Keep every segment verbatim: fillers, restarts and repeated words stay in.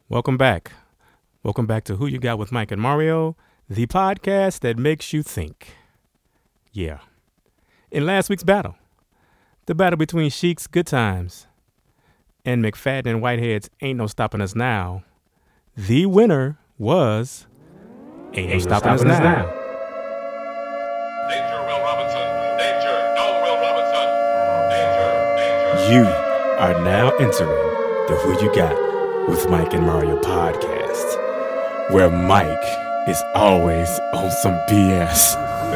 Welcome back. Welcome back to Who You Got with Mike and Mario, the podcast that makes you think. Yeah. In last week's battle, the battle between Sheik's Good Times and McFadden and Whitehead's Ain't No Stopping Us Now, the winner was Ain't, Ain't No Stopping, Stopping Us, Us Now. now. Danger, Will Robinson. Danger. No, Will Robinson. Danger. Danger. You are now entering the Who You Got with Mike and Mario podcast, where Mike is always on some B S.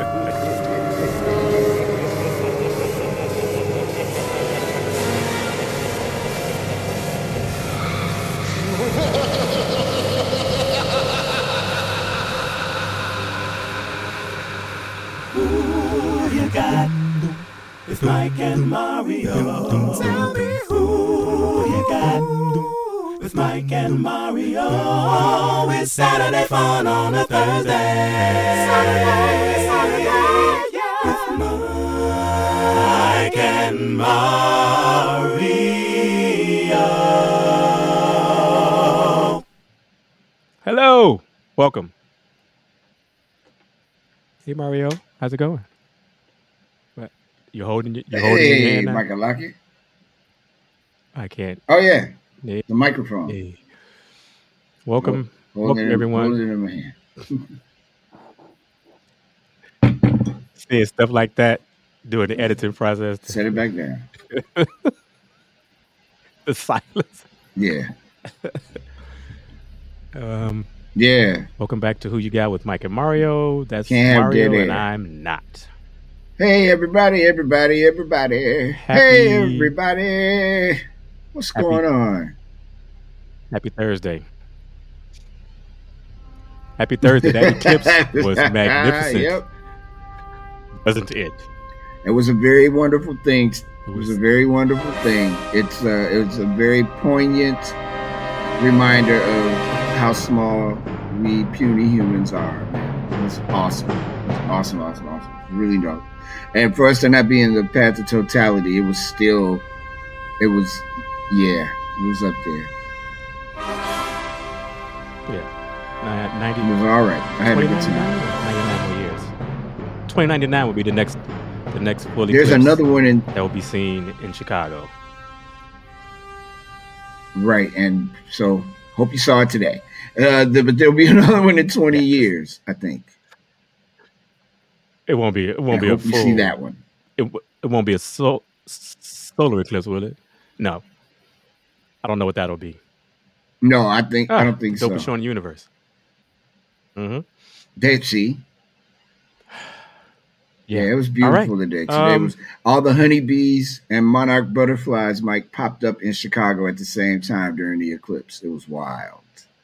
Who you got with Mike and Mario? Tell me who you got with Mike and Mario. It's Saturday fun on a Thursday. Saturday, Saturday, yeah. With Mike and Mario. Hello, welcome. Hey Mario, how's it going? What? You holding it? You holding Hey, your hand now? Michael Lockett. I can't. Oh yeah, Hey, the microphone. hey. Welcome, Hold welcome it, everyone. Hold it in my hand. Seeing stuff like that, doing the editing process, Set it back down. the silence. Yeah, Um, yeah. welcome back to Who You Got with Mike and Mario. That's Can't have Mario, dead and air. I'm not. Hey everybody, everybody, everybody. Happy- Hey everybody. What's Happy- going on? Happy Thursday. Happy Thursday. That eclipse was magnificent, Yep. wasn't it? It was a very wonderful thing. It It was was a very wonderful thing. It's uh, it was a very poignant reminder of how small we puny humans are. Man. It was awesome. It was awesome, awesome, awesome. Really dope. And for us to not be in the path of totality, it was still, it was, yeah, it was up there. yeah. Ni- ninety, It was all right. I had a good time. ninety-nine more years. twenty ninety-nine will be the next, the next full There's eclipse another one in, that will be seen in Chicago. right, and so hope you saw it today. Uh, the, but there'll be another one in twenty Yes. years, I think. It won't be. It won't I be a hope full. you see that one. It, w- it won't be a sol- s- solar eclipse, will it? No. I don't know what that'll be. No, I think I Ah, don't think so. Dopest show in the universe. Mm-hmm. Dead Sea. Yeah, it was All right. beautiful today. Today Um, was all the honeybees and monarch butterflies, Mike, popped up in Chicago at the same time during the eclipse. It was wild.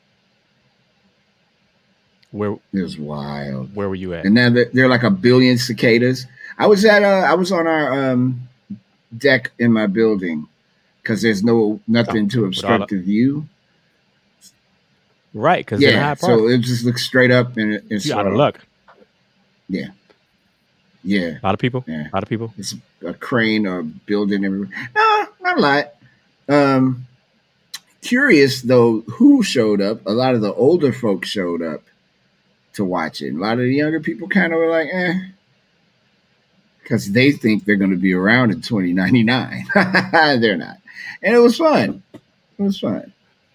Where It was wild. Where were you at? And now they're, they're like a billion cicadas. I was at uh, I was on our um, deck in my building because there's no nothing to all obstruct the- the view. Right, because in Yeah, Hyde so Park, it just looks straight up and it- it's you out of uh, luck. Yeah, A lot of people. yeah. A lot of people. It's a crane or a building everywhere. No, not a lot. Um, curious though, who showed up? A lot of the older folks showed up to watch it. A lot of the younger people kind of were like, eh, because they think they're going to be around in twenty ninety-nine. They're not, and it was fun. It was fun.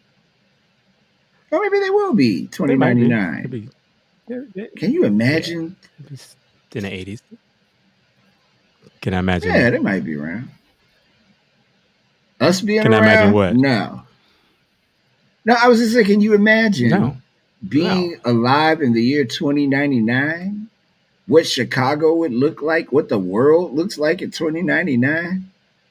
Or maybe they will be twenty They might be. ninety-nine. Could be- they're- they're- Can you imagine? could be s- in the eighties. Can I imagine? Yeah, they might be around. Us being Can I around? imagine what? No. No, I was just saying, can you imagine No. being alive in the year twenty ninety-nine? What Chicago would look like? What the world looks like in twenty ninety-nine?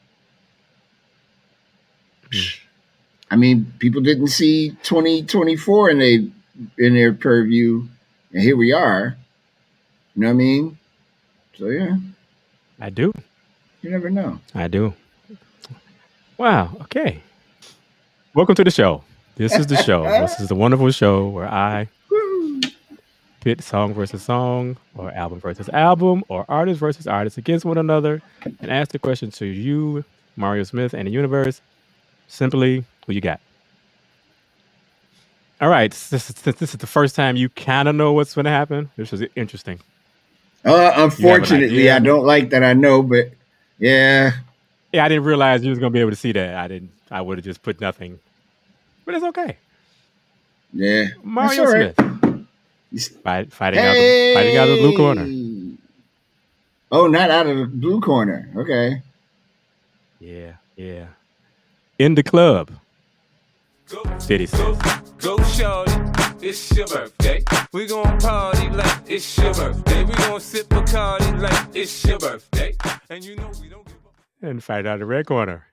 Hmm. I mean, people didn't see twenty twenty-four in they in their purview, and here we are. You know what I mean? So yeah, I do. you never know. I do. Wow. Okay. Welcome to the show. This is the show. This is the wonderful show where I Woo. pit song versus song, or album versus album, or artist versus artist against one another, and ask the question to you, Mario Smith, and the universe. Simply, who you got? All right. This is, this is the first time you kind of know what's going to happen. This is interesting. Uh, unfortunately, I don't like that. I know, but yeah. Yeah, I didn't realize you was going to be able to see that. I didn't. I would have just put nothing. But it's okay. Yeah. Mario right. Smith. Fight, fighting, hey. out the, fighting out of the blue corner. Oh, not out of the blue corner. Okay. Yeah, yeah. In the club. City go, go, shorty, it's your birthday. We gon' party like it's your birthday. We gon' sip Bacardi like it's your birthday. And you know we don't give up. And fight out of the red corner.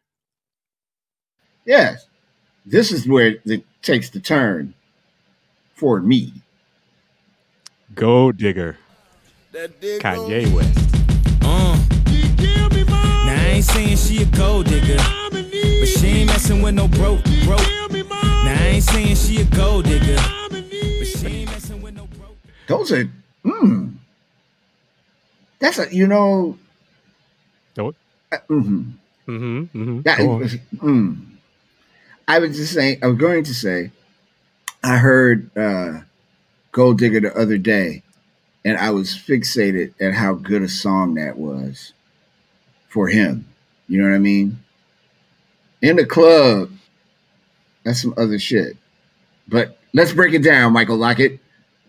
Yes. This is where it takes the turn for me. Gold Digger. Kanye West. Uh. Now I ain't saying she a gold digger, but she ain't messing with no broke, broke. Now I ain't saying she a gold digger, but she ain't messing with no broke. Those are, mm. That's a, you know. What? Uh, mm-hmm. Mm-hmm. Mm-hmm. That, mm. I was just saying, I was going to say, I heard uh, Gold Digger the other day, and I was fixated at how good a song that was for him. You know what I mean? In the club, that's some other shit. But let's break it down, Michael Lockett.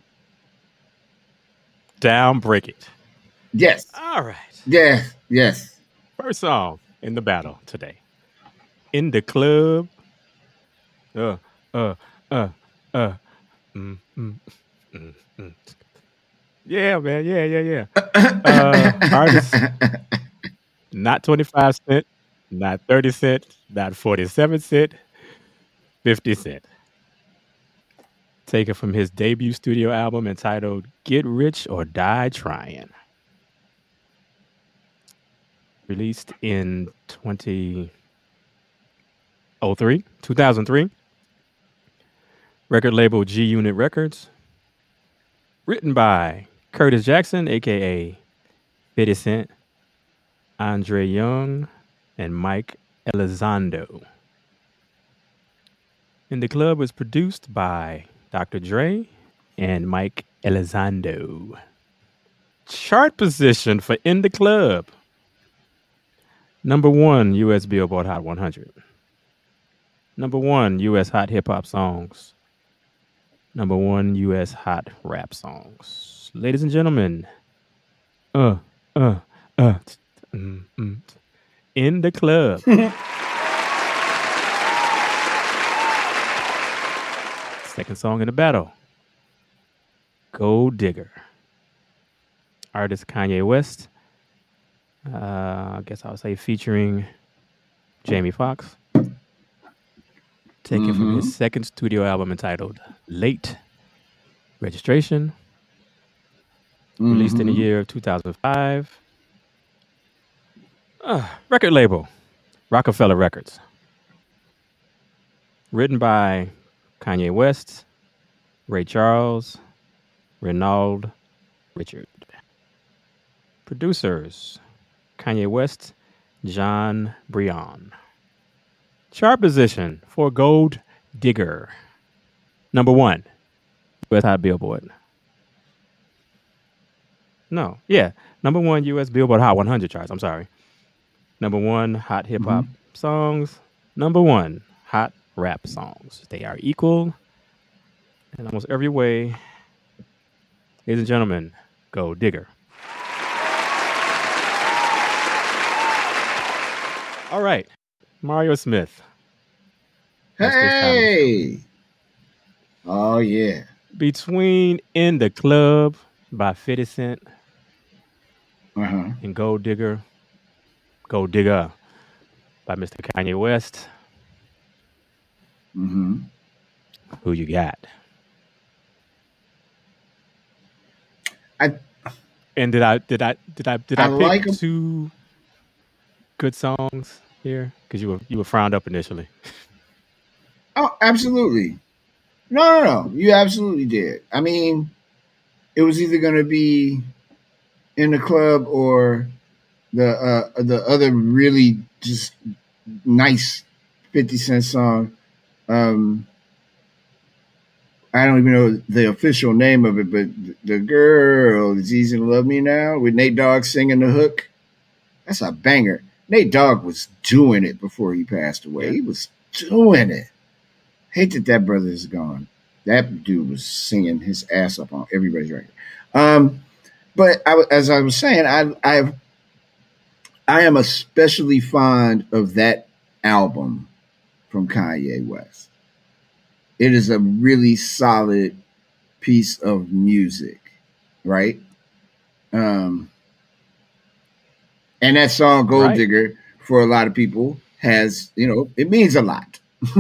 Down, break it. Yes. All right. Yes, yes. First song in the battle today. In the club. Uh, uh, uh, uh. Mm, mm, mm, mm. Yeah, man. Yeah, yeah, yeah. Uh, artist. Not twenty-five cent, not thirty cent, not forty-seven cent, fifty cent. Taken from his debut studio album entitled Get Rich or Die Trying. Released in twenty oh three, two thousand three. Record label G Unit Records. Written by Curtis Jackson, a k a fifty cent, Andre Young, and Mike Elizondo. In the Club was produced by Doctor Dre and Mike Elizondo. Chart position for In the Club. Number one, U S Billboard Hot one hundred. Number one, U S Hot Hip Hop Songs. Number one, U S Hot Rap Songs. Ladies and gentlemen, uh, uh, uh, mm, mm, In the Club. Second song in the battle, Gold Digger. Artist Kanye West. Uh, I guess I'll say featuring Jamie Foxx. Taken mm-hmm. from his second studio album entitled Late Registration. Mm-hmm. Released in the year of two thousand five. Uh, record label, Rockefeller Records. Written by Kanye West, Ray Charles, Renald Richard. Producers, Kanye West, John Brion. Chart position for Gold Digger. Number one, U S Hot Billboard. No, yeah. Number one, U S Billboard Hot one hundred charts. I'm sorry. Number one, Hot Hip Hop mm-hmm. Songs. Number one, Hot Rap Songs. They are equal in almost every way. Ladies and gentlemen, Gold Digger. All right. Mario Smith. Hey. Oh, yeah. Between In the Club by fifty cent uh-huh. and Gold Digger, Gold Digger by Mister Kanye West. Mm-hmm. Who you got? I and did I did I did I did I, I pick like two good songs here? Because you were you were frowned up initially. Oh, absolutely. No, no, no. You absolutely did. I mean, it was either going to be In the Club or the uh, the other really just nice fifty cent song. Um, I don't even know the official name of it, but the girl is easy to love me now with Nate Dogg singing the hook. That's a banger. Nate Dogg was doing it before he passed away. Yeah. He was doing it. Hate that that brother is gone. That dude was singing his ass up on everybody's record. Um, but I, as I was saying, I I I am especially fond of that album from Kanye West. It is a really solid piece of music, right? Um, and that song Gold Right. Digger for a lot of people has, you know, it means a lot.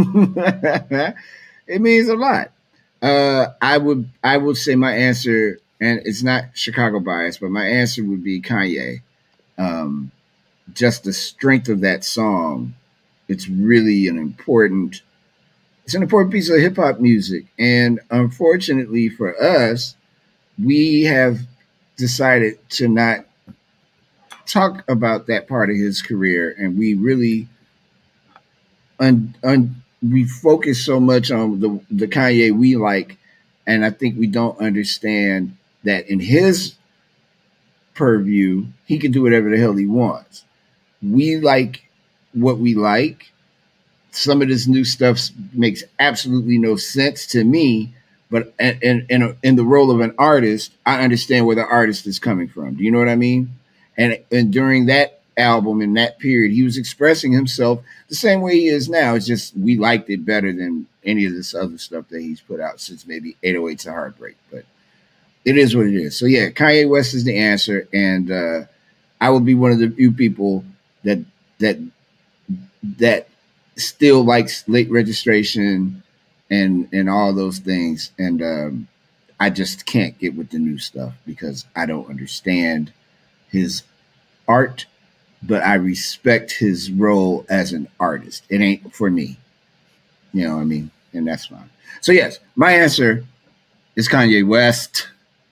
It means a lot. Uh, I would I would say my answer, and it's not Chicago bias, but my answer would be Kanye. Um, just the strength of that song, it's really an important it's an important piece of hip hop music. And unfortunately for us, we have decided to not talk about that part of his career, and we really un, un, we focus so much on the the Kanye we like, and I think we don't understand that in his purview, he can do whatever the hell he wants. We like what we like. Some of this new stuff makes absolutely no sense to me, but in, in, in the role of an artist, I understand where the artist is coming from. Do you know what I mean? And, and during that album, in that period, he was expressing himself the same way he is now. It's just we liked it better than any of this other stuff that he's put out since maybe eight oh eights and Heartbreak. But it is what it is. So, yeah, Kanye West is the answer, and uh, I will be one of the few people that that that still likes Late Registration and and all those things, and um, I just can't get with the new stuff because I don't understand his art, but I respect his role as an artist. It ain't for me, you know what I mean, and that's fine. So yes, my answer is Kanye West.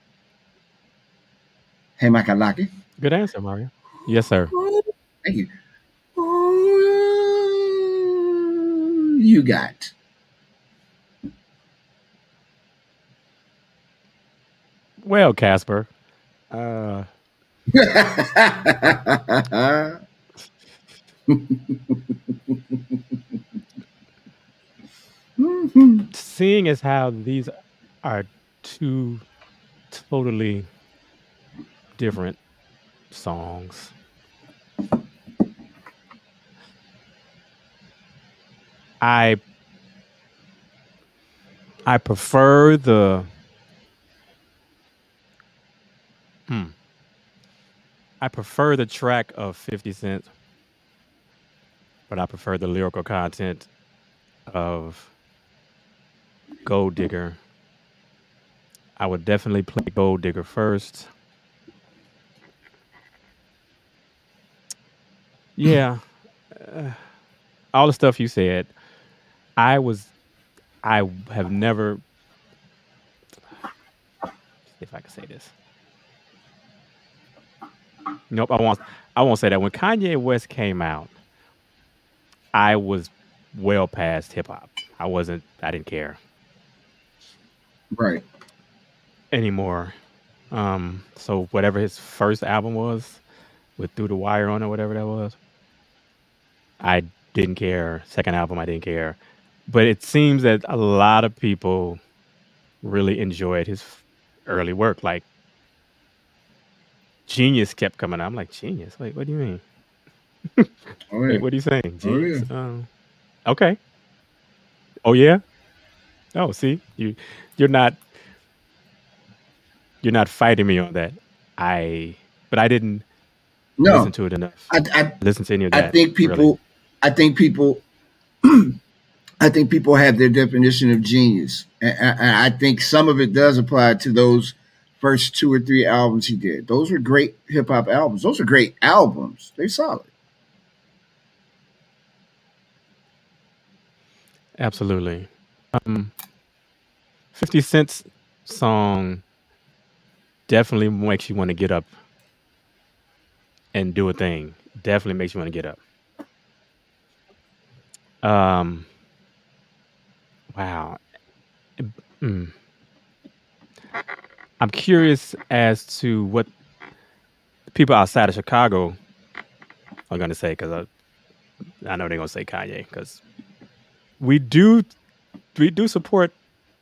Hey, Makalaki. Good answer, Mario. Yes, sir. Thank you. You got. Well, Casper. Uh, seeing as how these are two totally different songs, I I prefer the hmm, I prefer the track of fifty Cent, but I prefer the lyrical content of Gold Digger. I would definitely play Gold Digger first. Yeah, uh, all the stuff you said. I was, I have never. If I can say this. Nope, I won't. I won't say that. When Kanye West came out, I was well past hip hop. I wasn't. I didn't care Right. anymore. Um, so whatever his first album was, with Through the Wire on it, whatever that was, I didn't care. Second album, I didn't care. But it seems that a lot of people really enjoyed his early work. Like Genius kept coming out. I'm like, Genius? Wait, what do you mean? Oh, yeah. Wait, what are you saying? Oh, Genius? Um, okay. Oh yeah. Oh, see, you you're not you're not fighting me on that. I but I didn't No, listen to it enough. I, I, Listen to any of I that. think people, really. I think people, I think people have their definition of genius, and, and I think some of it does apply to those first two or three albums he did. Those were great hip hop albums. Those are great albums. They're solid. Absolutely. Um, fifty Cent's song definitely makes you want to get up and do a thing. Definitely makes you want to get up. Um, wow. Mm. I'm curious as to what people outside of Chicago are going to say, because I, I know they're going to say Kanye, because we do we do support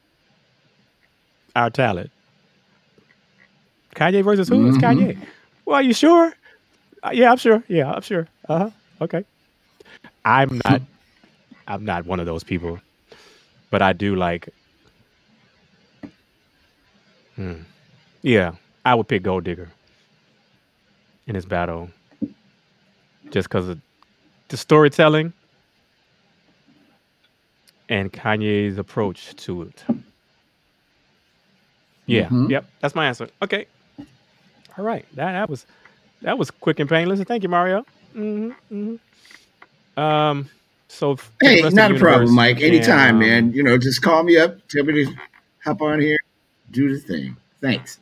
our talent. Kanye versus who? It's Mhm. Kanye. Well, are you sure? Uh, yeah, I'm sure. Yeah, I'm sure. Uh huh. Okay. I'm not. I'm not one of those people, but I do like. Hmm. Yeah, I would pick Gold Digger in this battle, just because of the storytelling and Kanye's approach to it. Yeah. Mhm. Yep. That's my answer. Okay. All right. That that was that was quick and painless. Thank you, Mario. hmm hmm Um. So f- for the Hey, rest of not the a problem, universe, you Mike. can Anytime, man. um. You know, just call me up. Tell me to hop on here, do the thing. Thanks.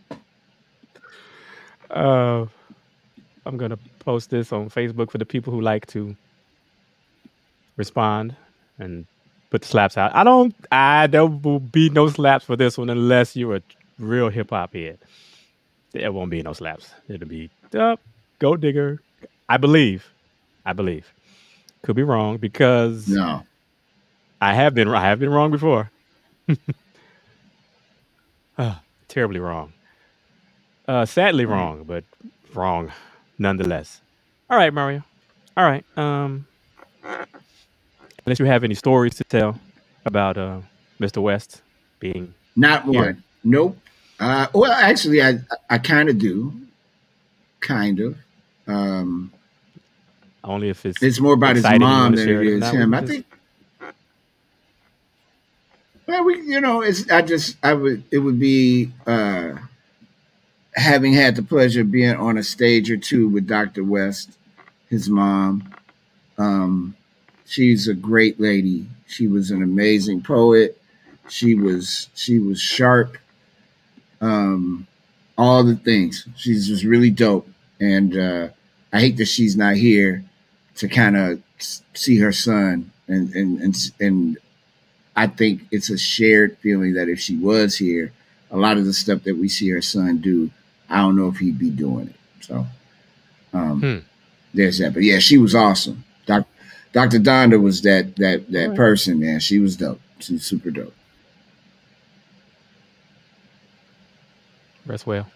Uh. I'm gonna post this on Facebook for the people who like to respond and put the slaps out. I don't. I there will be no slaps for this one unless you're a real hip hop head. There won't be no slaps. It'll be uh, Gold Digger. I believe. I believe. Could be wrong because No. I have been. I have been wrong before. Ah, terribly wrong. Uh, sadly Right. wrong, but wrong nonetheless. All right, Mario. All right. Um, unless you have any stories to tell about uh, Mister West being Not here. one. Nope. Uh, well, actually, I I kind of do. Kind of. Um, Only if it's it's more about his exciting and you mom want to than share it it. If is not, we him. can I just. think. Well, we, you know, it's. I just, I would. It would be uh, having had the pleasure of being on a stage or two with Doctor West, his mom. Um, she's a great lady. She was an amazing poet. She was. She was sharp. Um, all the things. She's just really dope. And uh, I hate that she's not here to kind of see her son. And, and and and I think it's a shared feeling that if she was here, a lot of the stuff that we see her son do, I don't know if he'd be doing it. So um, Hmm. there's that. But yeah, she was awesome. Doc, Doctor Donda was that that All that right. person, man. She was dope. She was super dope. Rest well.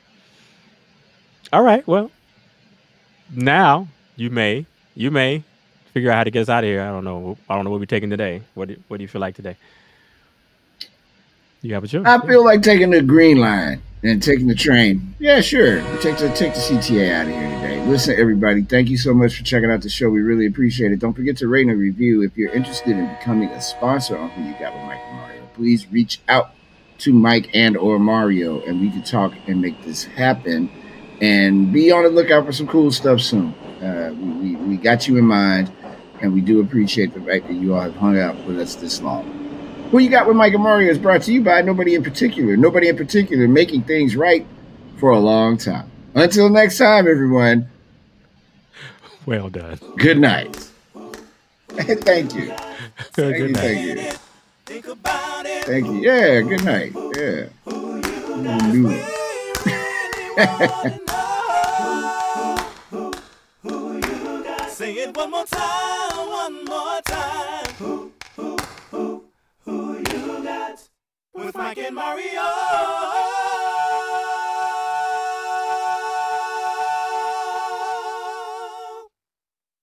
All right. Well, now you may you may figure out how to get us out of here. I don't know. I don't know what we're taking today. What do, what do you feel like today? You have a choice. I Yeah. feel like taking the green line and taking the train. Yeah, sure. Take the take the C T A out of here today. Listen, everybody, thank you so much for checking out the show. We really appreciate it. Don't forget to rate and review. If you're interested in becoming a sponsor on Who You Got with Mike and Mario, please reach out to Mike and or Mario, and we can talk and make this happen. And be on the lookout for some cool stuff soon. Uh, we, we, we got you in mind, and we do appreciate the fact that you all have hung out with us this long. Who You Got with Mike and Mario is brought to you by nobody in particular. Nobody in particular, making things right for a long time. Until next time, everyone, Well done. good night. Thank you. Thank Good you, night. thank you. Think about it. Thank you. Yeah, good night. Yeah. Who Knew you it. really know? Who, who you got? Say it one more time, one more time. Who, who, who, who you got? With Mike and Mario.